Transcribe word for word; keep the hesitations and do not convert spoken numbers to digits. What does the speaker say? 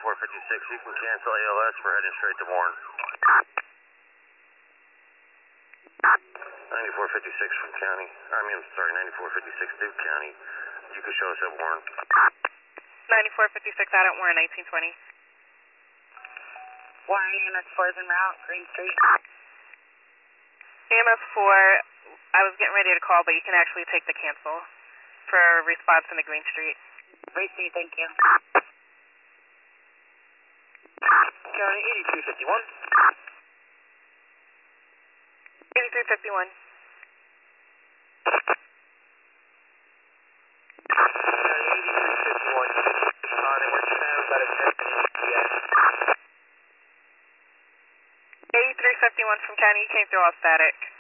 ninety-four fifty-six, you can cancel A L S, we're heading straight to Warren. ninety-four fifty-six from County, I mean, I'm sorry, ninety-four fifty-six Duke County, you can show us at Warren. ninety-four fifty-six out at Warren, nineteen twenty. Warren, E M S four is en route, Green Street. E M S four, I was getting ready to call, but you can actually take the cancel for response in the Green Street. Receive, thank you. County eighty-three fifty-one. eighty-three fifty-one. County eighty-three fifty-one, responding, we're just having about a ten minute E T S. eighty-three fifty-one from County, you came through all static.